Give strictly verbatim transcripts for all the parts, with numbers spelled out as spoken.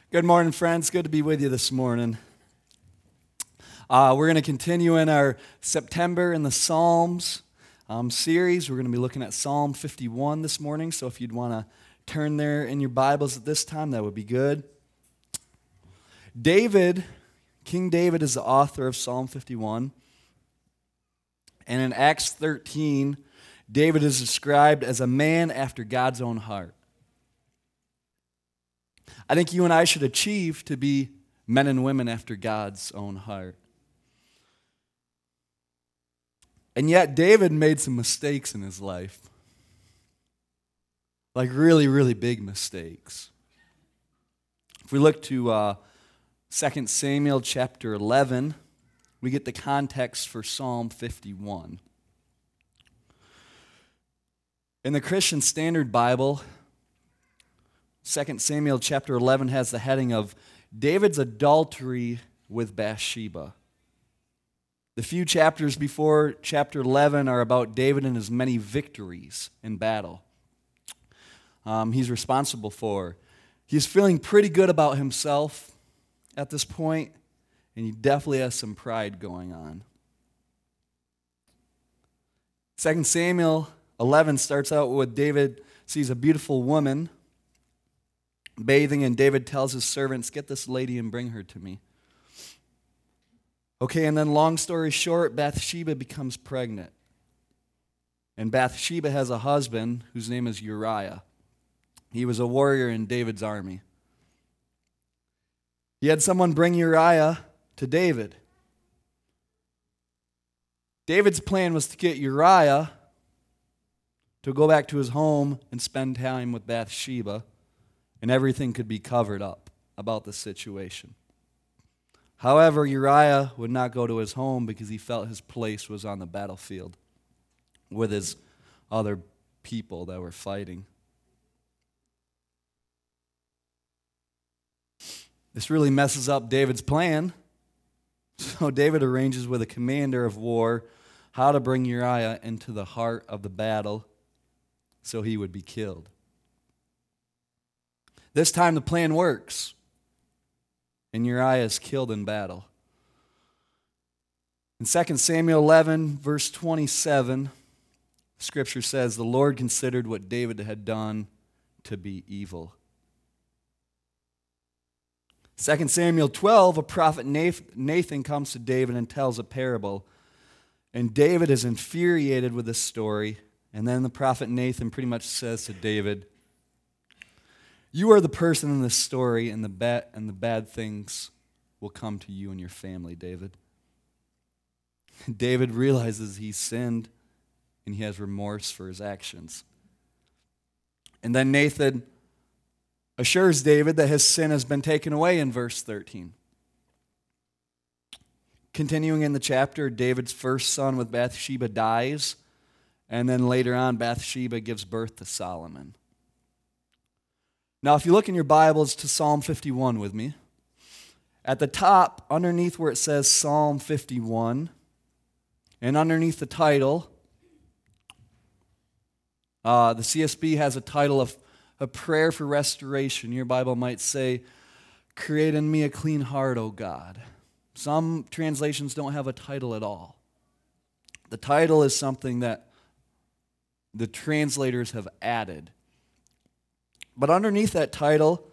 Good morning, friends. Good to be with you this morning. Uh, we're going to continue in our September in the Psalms um, series. We're going to be looking at Psalm fifty-one this morning, so if you'd want to turn there in your Bibles at this time, that would be good. David, King David is the author of Psalm fifty-one, and in Acts thirteen, David is described as a man after God's own heart. I think you and I should achieve to be men and women after God's own heart. And yet, David made some mistakes in his life. Like really, really big mistakes. If we look to uh, Second Samuel chapter eleven, we get the context for Psalm fifty-one. In the Christian Standard Bible, Second Samuel chapter eleven has the heading of David's adultery with Bathsheba. The few chapters before chapter eleven are about David and his many victories in battle. Um, he's responsible for. He's feeling pretty good about himself at this point, and he definitely has some pride going on. Second Samuel eleven starts out with David sees a beautiful woman bathing, and David tells his servants, "Get this lady and bring her to me." Okay, and then long story short, Bathsheba becomes pregnant. And Bathsheba has a husband whose name is Uriah. He was a warrior in David's army. He had someone bring Uriah to David. David's plan was to get Uriah to go back to his home and spend time with Bathsheba, and everything could be covered up about the situation. However, Uriah would not go to his home because he felt his place was on the battlefield with his other people that were fighting. This really messes up David's plan. So David arranges with a commander of war how to bring Uriah into the heart of the battle so he would be killed. This time the plan works, and Uriah is killed in battle. In Second Samuel eleven, verse twenty-seven, Scripture says, "The Lord considered what David had done to be evil." Second Samuel twelve, a prophet Nathan comes to David and tells a parable, and David is infuriated with this story, and then the prophet Nathan pretty much says to David, "You are the person in this story, and the bad and the bad things will come to you and your family, David." David realizes he sinned, and he has remorse for his actions. And then Nathan assures David that his sin has been taken away in verse thirteen. Continuing in the chapter, David's first son with Bathsheba dies, and then later on, Bathsheba gives birth to Solomon. Now, if you look in your Bibles to Psalm fifty-one with me, at the top, underneath where it says Psalm fifty-one, and underneath the title, uh, the C S B has a title of A Prayer for Restoration. Your Bible might say, "Create in me a clean heart, O God." Some translations don't have a title at all. The title is something that the translators have added. But underneath that title,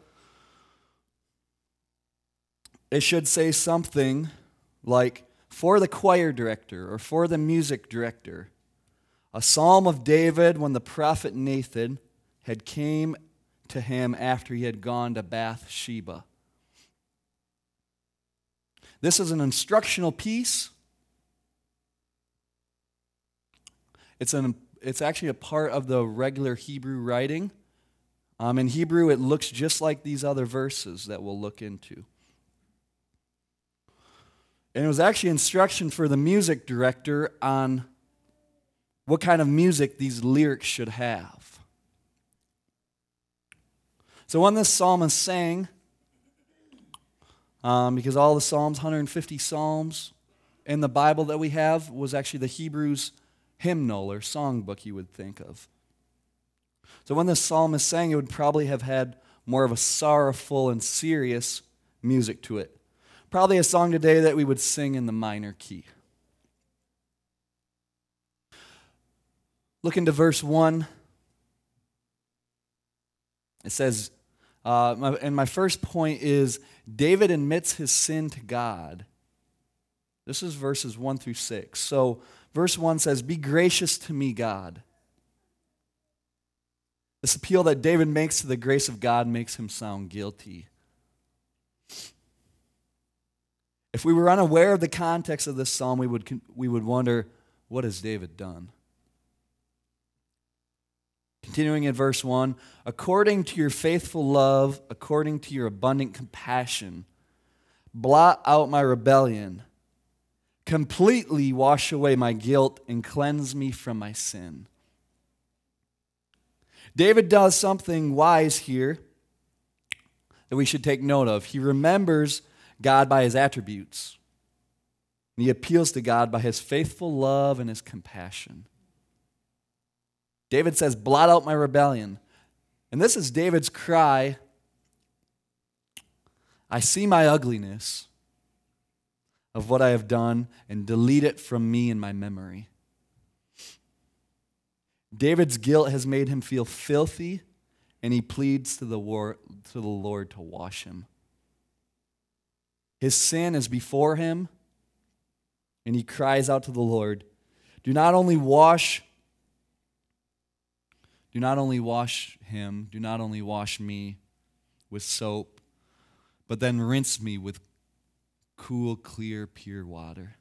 it should say something like, "For the choir director," or "For the music director, a psalm of David when the prophet Nathan had came to him after he had gone to Bathsheba." This is an instructional piece. It's an it's actually a part of the regular Hebrew writing. Um, in Hebrew, it looks just like these other verses that we'll look into. And it was actually instruction for the music director on what kind of music these lyrics should have. So when this psalmist sang, um, because all the Psalms, one hundred fifty Psalms in the Bible that we have, was actually the Hebrews hymnal or songbook you would think of. So when this psalmist sang, it would probably have had more of a sorrowful and serious music to it. Probably a song today that we would sing in the minor key. Look into verse one. It says, uh, my, and my first point is David admits his sin to God. This is verses one through six. So verse one says, "Be gracious to me, God." This appeal that David makes to the grace of God makes him sound guilty. If we were unaware of the context of this psalm, we would, we would wonder, what has David done? Continuing in verse one, "According to your faithful love, according to your abundant compassion, blot out my rebellion. Completely wash away my guilt and cleanse me from my sin." David does something wise here that we should take note of. He remembers God by his attributes. And he appeals to God by his faithful love and his compassion. David says, "Blot out my rebellion." And this is David's cry. I see my ugliness of what I have done and delete it from me in my memory. David's guilt has made him feel filthy, and he pleads to the, war, to the Lord to wash him. His sin is before him, and he cries out to the Lord, Do not only wash, do not only wash him, do not only wash me with soap, but then rinse me with cool, clear, pure water.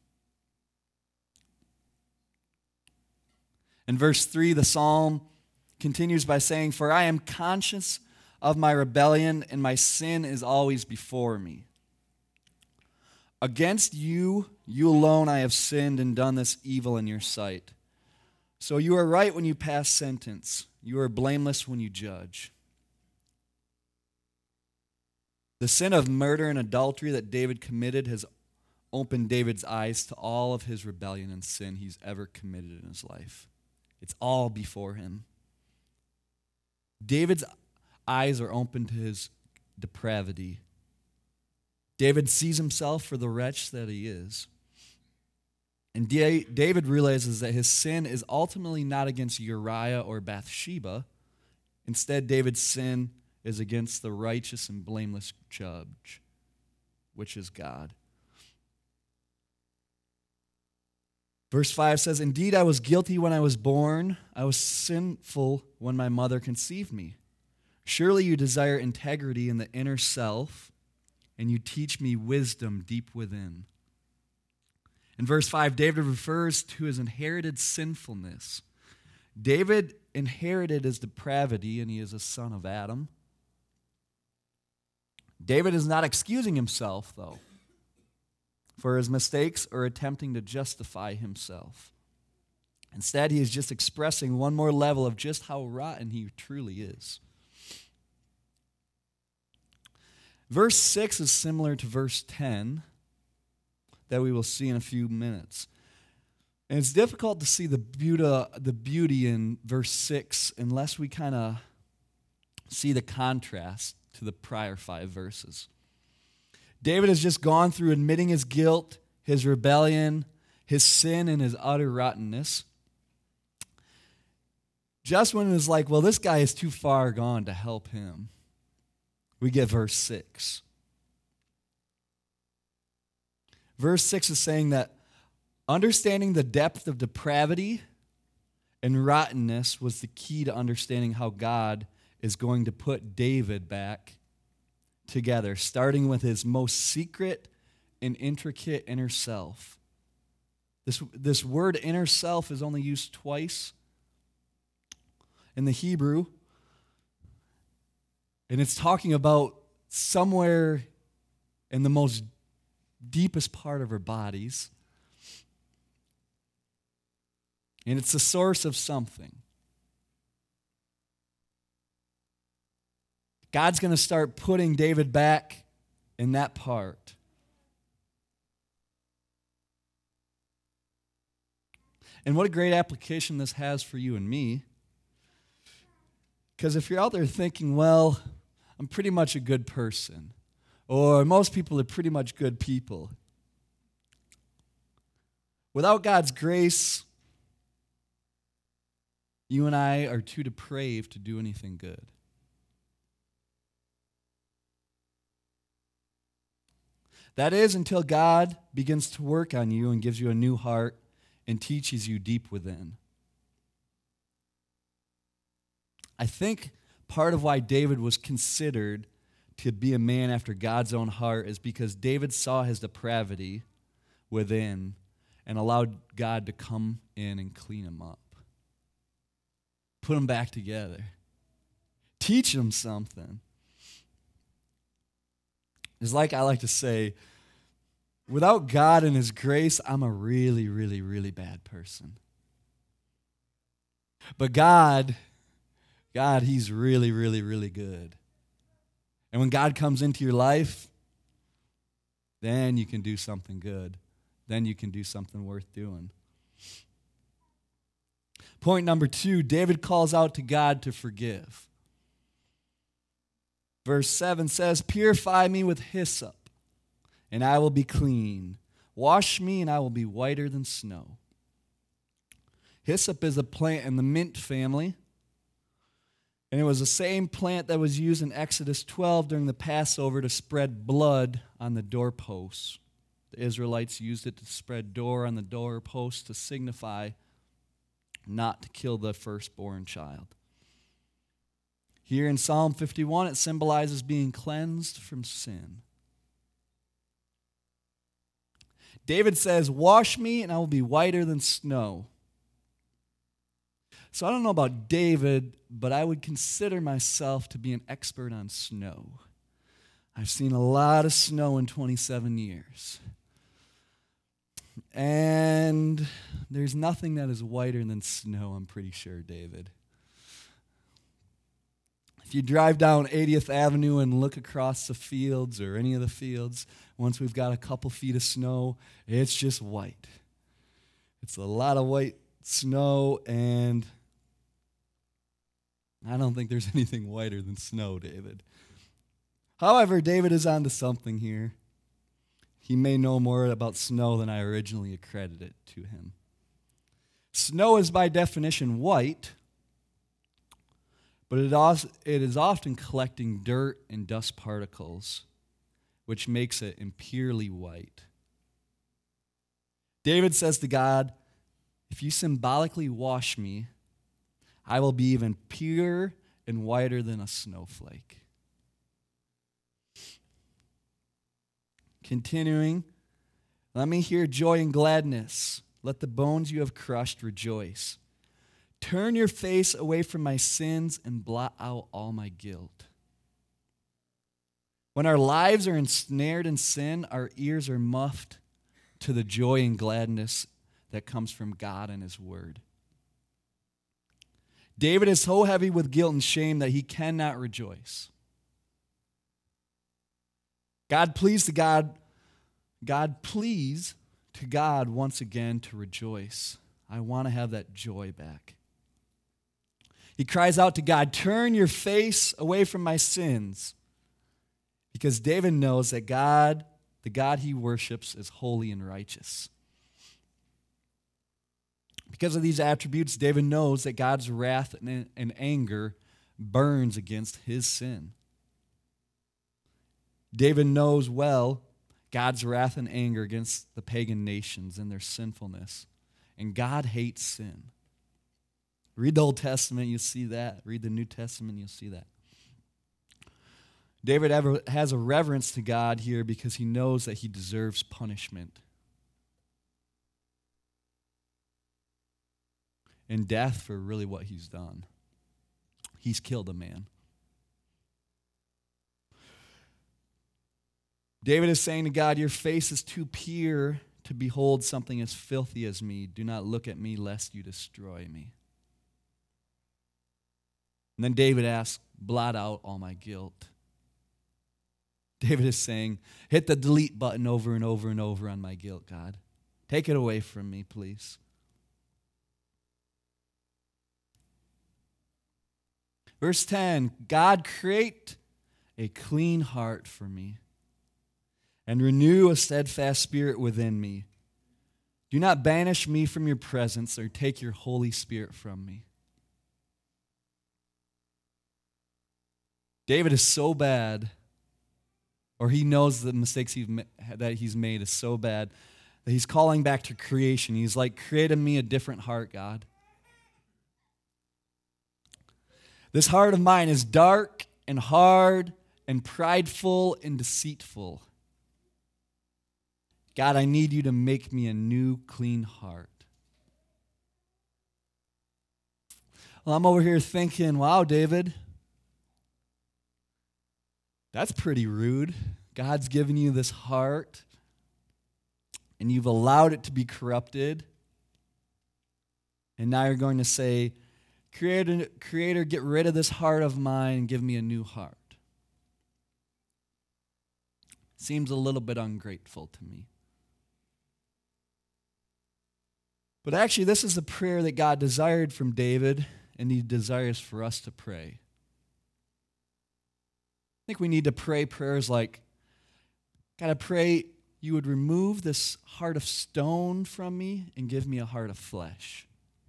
In verse three, the psalm continues by saying, "For I am conscious of my rebellion, and my sin is always before me. Against you, you alone, I have sinned and done this evil in your sight. So you are right when you pass sentence. You are blameless when you judge." The sin of murder and adultery that David committed has opened David's eyes to all of his rebellion and sin he's ever committed in his life. It's all before him. David's eyes are open to his depravity. David sees himself for the wretch that he is. And David realizes that his sin is ultimately not against Uriah or Bathsheba. Instead, David's sin is against the righteous and blameless judge, which is God. Verse five says, "Indeed, I was guilty when I was born. I was sinful when my mother conceived me. Surely you desire integrity in the inner self, and you teach me wisdom deep within." In verse five, David refers to his inherited sinfulness. David inherited his depravity, and he is a son of Adam. David is not excusing himself, though, for his mistakes or attempting to justify himself. Instead, he is just expressing one more level of just how rotten he truly is. Verse six is similar to verse ten that we will see in a few minutes. And it's difficult to see the beauty, the beauty in verse six unless we kind of see the contrast to the prior five verses. David has just gone through admitting his guilt, his rebellion, his sin, and his utter rottenness. Just when it's like, well, this guy is too far gone to help him, we get verse six. Verse six is saying that understanding the depth of depravity and rottenness was the key to understanding how God is going to put David back together, starting with his most secret and intricate inner self. This, this word inner self is only used twice in the Hebrew, and it's talking about somewhere in the most deepest part of our bodies, and it's the source of something. God's going to start putting David back in that part. And what a great application this has for you and me. Because if you're out there thinking, well, I'm pretty much a good person. Or most people are pretty much good people. Without God's grace, you and I are too depraved to do anything good. That is until God begins to work on you and gives you a new heart and teaches you deep within. I think part of why David was considered to be a man after God's own heart is because David saw his depravity within and allowed God to come in and clean him up. Put him back together. Teach him something. It's like I like to say, without God and His grace, I'm a really, really, really bad person. But God, God, He's really, really, really good. And when God comes into your life, then you can do something good. Then you can do something worth doing. Point number two, David calls out to God to forgive. Verse seven says, "Purify me with hyssop, and I will be clean. Wash me, and I will be whiter than snow." Hyssop is a plant in the mint family, and it was the same plant that was used in Exodus twelve during the Passover to spread blood on the doorposts. The Israelites used it to spread door on the doorposts to signify not to kill the firstborn child. Here in Psalm fifty-one, it symbolizes being cleansed from sin. David says, "Wash me, and I will be whiter than snow." So I don't know about David, but I would consider myself to be an expert on snow. I've seen a lot of snow in twenty-seven years. And there's nothing that is whiter than snow, I'm pretty sure, David. If you drive down eightieth Avenue and look across the fields or any of the fields, once we've got a couple feet of snow, it's just white. It's a lot of white snow, and I don't think there's anything whiter than snow, David. However, David is onto something here. He may know more about snow than I originally accredited to him. Snow is by definition white, but it, also, it is often collecting dirt and dust particles, which makes it impurely white. David says to God, "If you symbolically wash me, I will be even purer and whiter than a snowflake." Continuing, "Let me hear joy and gladness. Let the bones you have crushed rejoice. Turn your face away from my sins and blot out all my guilt." When our lives are ensnared in sin, our ears are muffed to the joy and gladness that comes from God and His Word. David is so heavy with guilt and shame that he cannot rejoice. God pleased to God, God please to God once again to rejoice. I want to have that joy back. He cries out to God, "Turn your face away from my sins." Because David knows that God, the God he worships, is holy and righteous. Because of these attributes, David knows that God's wrath and, and anger burns against his sin. David knows well God's wrath and anger against the pagan nations and their sinfulness. And God hates sin. Read the Old Testament, you'll see that. Read the New Testament, you'll see that. David ever has a reverence to God here because he knows that he deserves punishment and death for really what he's done. He's killed a man. David is saying to God, "Your face is too pure to behold something as filthy as me. Do not look at me lest you destroy me." And then David asks, "Blot out all my guilt." David is saying, hit the delete button over and over and over on my guilt, God. Take it away from me, please. Verse ten, "God, create a clean heart for me, and renew a steadfast spirit within me. Do not banish me from your presence or take your Holy Spirit from me. David is so bad, or he knows the mistakes he's ma- that he's made is so bad, that he's calling back to creation. He's like, create in me a different heart, God. This heart of mine is dark and hard and prideful and deceitful. God, I need you to make me a new, clean heart. Well, I'm over here thinking, wow, David, that's pretty rude. God's given you this heart, and you've allowed it to be corrupted. And now you're going to say, Creator, Creator, get rid of this heart of mine and give me a new heart. Seems a little bit ungrateful to me. But actually, this is the prayer that God desired from David, and he desires for us to pray. I think we need to pray prayers like, God, I pray you would remove this heart of stone from me and give me a heart of flesh.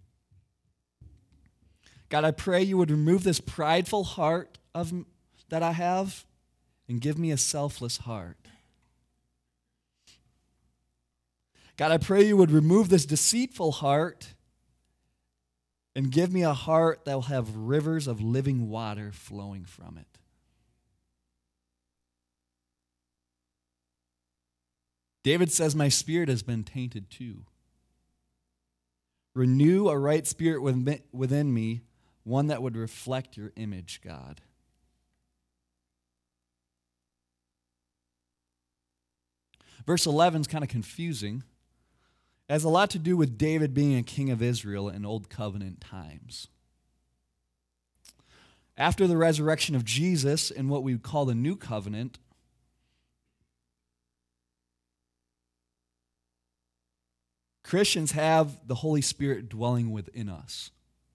God, I pray you would remove this prideful heart of that I have and give me a selfless heart. God, I pray you would remove this deceitful heart and give me a heart that will have rivers of living water flowing from it. David says, my spirit has been tainted too. Renew a right spirit within me, one that would reflect your image, God. Verse eleven is kind of confusing. It has a lot to do with David being a king of Israel in Old Covenant times. After the resurrection of Jesus in what we would call the New Covenant, Christians have the Holy Spirit dwelling within us.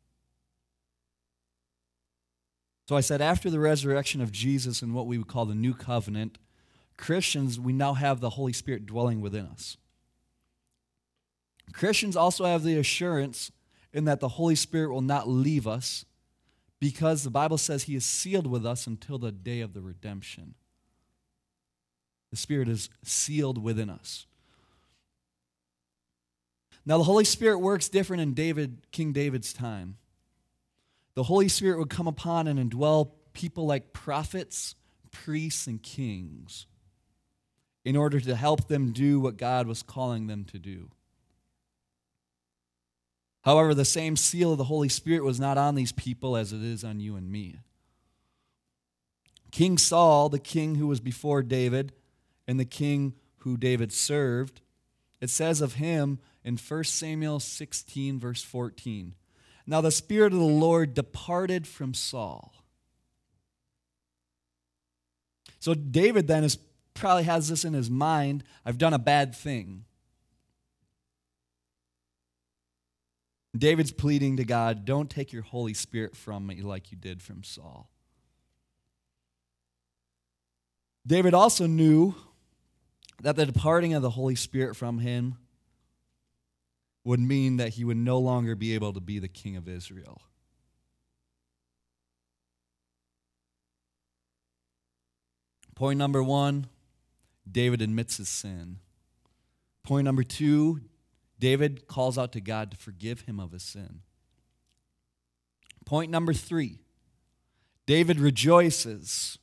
So I said after the resurrection of Jesus in what we would call the New Covenant, Christians, we now have the Holy Spirit dwelling within us. Christians also have the assurance in that the Holy Spirit will not leave us because the Bible says he is sealed with us until the day of the redemption. The Spirit is sealed within us. Now, the Holy Spirit works different in David, King David's time. The Holy Spirit would come upon and indwell people like prophets, priests, and kings in order to help them do what God was calling them to do. However, the same seal of the Holy Spirit was not on these people as it is on you and me. King Saul, the king who was before David, and the king who David served, it says of him in First Samuel sixteen, verse fourteen, now the Spirit of the Lord departed from Saul. So David then is, probably has this in his mind, I've done a bad thing. David's pleading to God, don't take your Holy Spirit from me like you did from Saul. David also knew that the departing of the Holy Spirit from him would mean that he would no longer be able to be the king of Israel. Point number one, David admits his sin. Point number two, David calls out to God to forgive him of his sin. Point number three, David rejoices.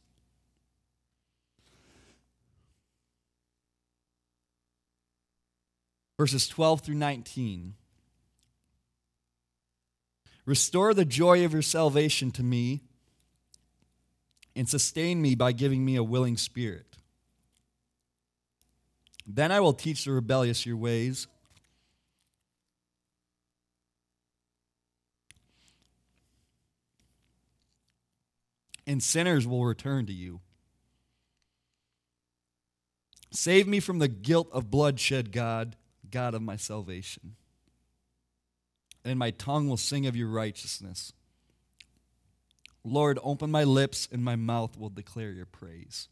Verses twelve through nineteen. Restore the joy of your salvation to me and sustain me by giving me a willing spirit. Then I will teach the rebellious your ways, and sinners will return to you. Save me from the guilt of bloodshed, God, God of my salvation. And my tongue will sing of your righteousness. Lord, open my lips, and my mouth will declare your praise.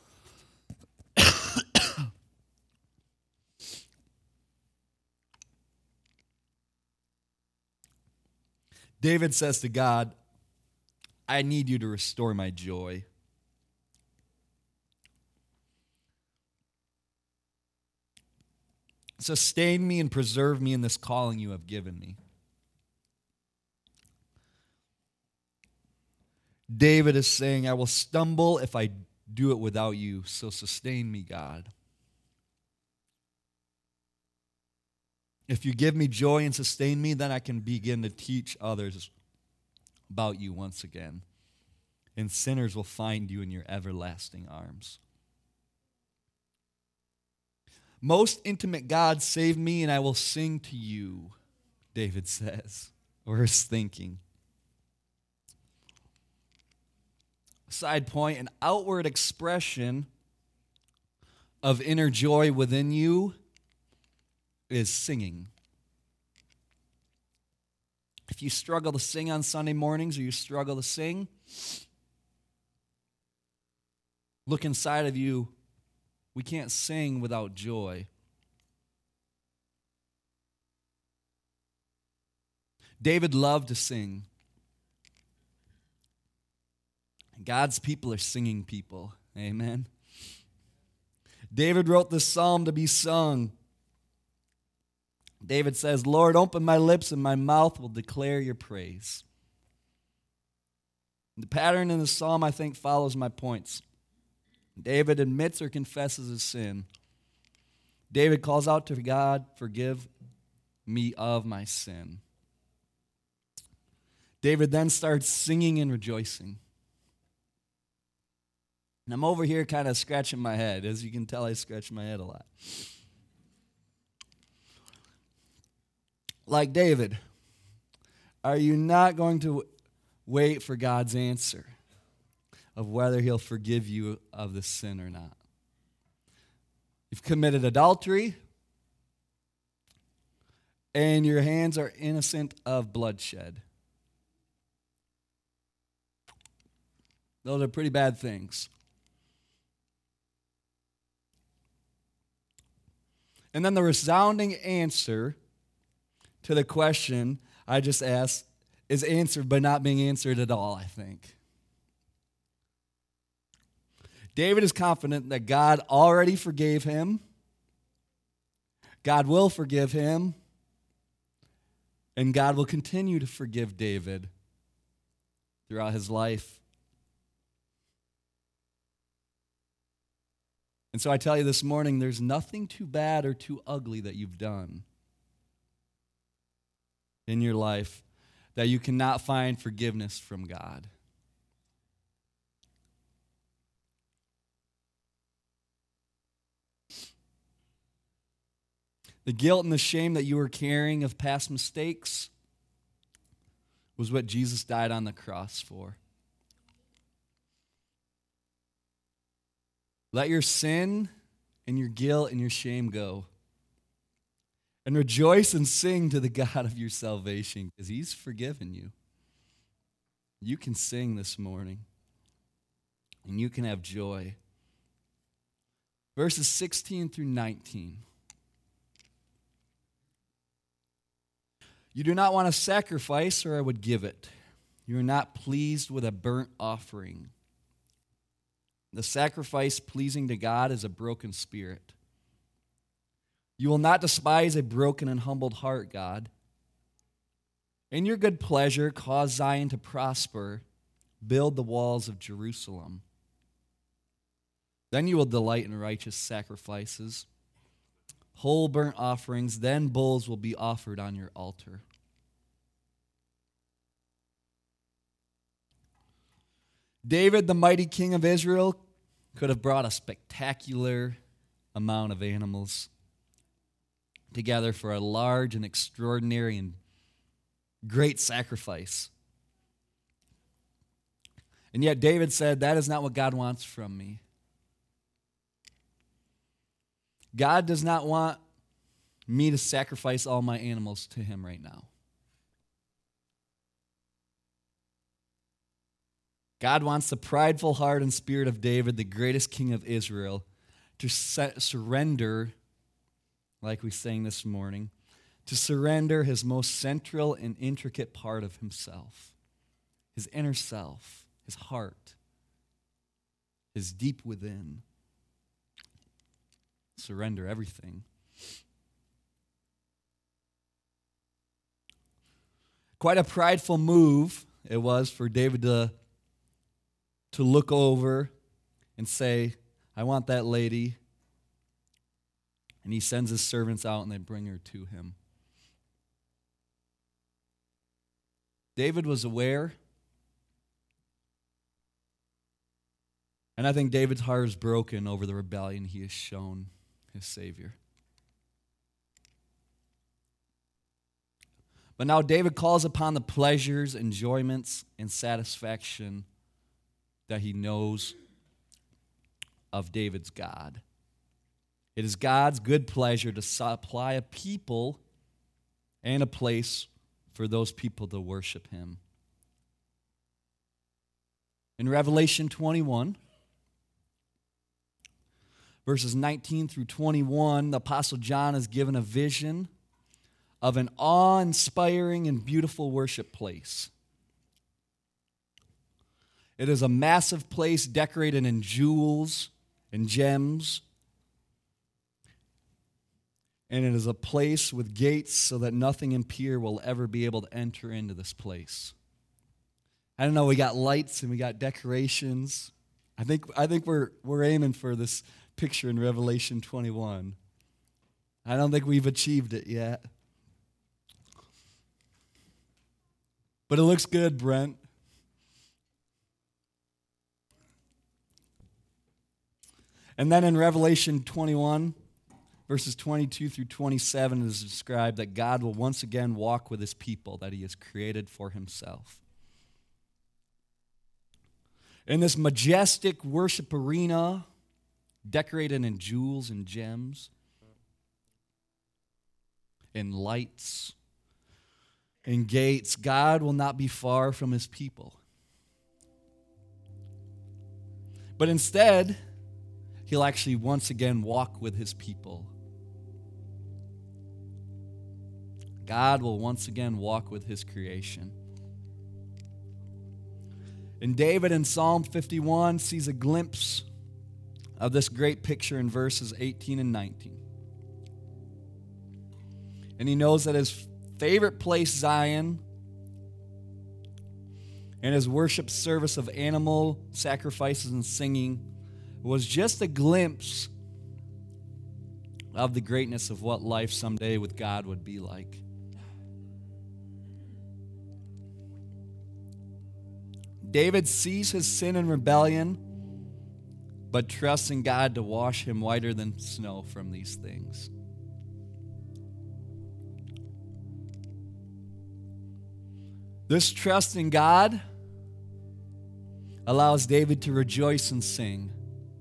David says to God, I need you to restore my joy. Sustain me and preserve me in this calling you have given me. David is saying, I will stumble if I do it without you, so sustain me, God. If you give me joy and sustain me, then I can begin to teach others about you once again. And sinners will find you in your everlasting arms. Most intimate God, save me, and I will sing to you, David says, or is thinking. Side point, an outward expression of inner joy within you is singing. If you struggle to sing on Sunday mornings or you struggle to sing, look inside of you. We can't sing without joy. David loved to sing. God's people are singing people. Amen. David wrote this psalm to be sung. David says, Lord, open my lips and my mouth will declare your praise. The pattern in the psalm, I think, follows my points. David admits or confesses his sin. David calls out to God, forgive me of my sin. David then starts singing and rejoicing. And I'm over here kind of scratching my head. As you can tell, I scratch my head a lot. Like David, are you not going to wait for God's answer of whether he'll forgive you of the sin or not? You've committed adultery, and your hands are innocent of bloodshed. Those are pretty bad things. And then the resounding answer to the question I just asked is answered by not being answered at all, I think. David is confident that God already forgave him. God will forgive him. And God will continue to forgive David throughout his life. And so I tell you this morning, there's nothing too bad or too ugly that you've done in your life that you cannot find forgiveness from God. The guilt and the shame that you were carrying of past mistakes was what Jesus died on the cross for. Let your sin and your guilt and your shame go. And rejoice and sing to the God of your salvation, because he's forgiven you. You can sing this morning, and you can have joy. Verses sixteen through nineteen. You do not want a sacrifice, or I would give it. You are not pleased with a burnt offering. The sacrifice pleasing to God is a broken spirit. You will not despise a broken and humbled heart, God. In your good pleasure, cause Zion to prosper. Build the walls of Jerusalem. Then you will delight in righteous sacrifices. Whole burnt offerings, then bulls will be offered on your altar. David, the mighty king of Israel, could have brought a spectacular amount of animals together for a large and extraordinary and great sacrifice. And yet David said, that is not what God wants from me. God does not want me to sacrifice all my animals to him right now. God wants the prideful heart and spirit of David, the greatest king of Israel, to se- surrender, like we sang this morning, to surrender his most central and intricate part of himself, his inner self, his heart, his deep within. Surrender everything. Quite a prideful move it was for David to, to look over and say, I want that lady. And he sends his servants out and they bring her to him. David was aware. And I think David's heart is broken over the rebellion he has shown his Savior. But now David calls upon the pleasures, enjoyments, and satisfaction that he knows of David's God. It is God's good pleasure to supply a people and a place for those people to worship him. In Revelation twenty-one, verses nineteen through twenty-one, the Apostle John is given a vision of an awe-inspiring and beautiful worship place. It is a massive place decorated in jewels and gems. And it is a place with gates so that nothing impure will ever be able to enter into this place. I don't know, we got lights and we got decorations. I think I think we're we're aiming for this picture in Revelation twenty-one. I don't think we've achieved it yet. But it looks good, Brent. And then in Revelation twenty-one, verses twenty-two through twenty-seven, it is described that God will once again walk with his people that he has created for himself. In this majestic worship arena, decorated in jewels and gems, in lights, in gates, God will not be far from his people. But instead, he'll actually once again walk with his people. God will once again walk with his creation. And David in Psalm fifty-one sees a glimpse of this great picture in verses eighteen and nineteen. And he knows that his favorite place, Zion, and his worship service of animal sacrifices and singing was just a glimpse of the greatness of what life someday with God would be like. David sees his sin and rebellion, but trusts in God to wash him whiter than snow from these things. This trust in God allows David to rejoice and sing.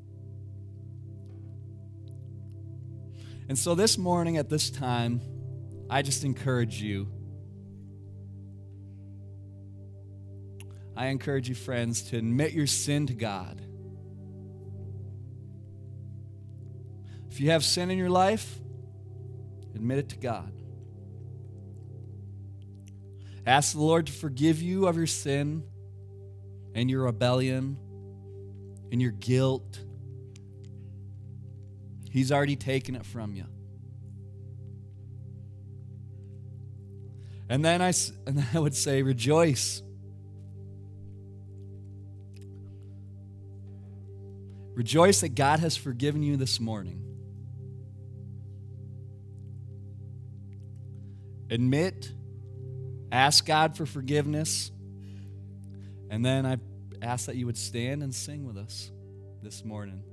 And so this morning at this time, I just encourage you. I encourage you, friends, to admit your sin to God. If you have sin in your life, admit it to God. Ask the Lord to forgive you of your sin and your rebellion and your guilt. He's already taken it from you. And then I, and then I would say, rejoice. Rejoice that God has forgiven you this morning. Admit, ask God for forgiveness, and then I ask that you would stand and sing with us this morning.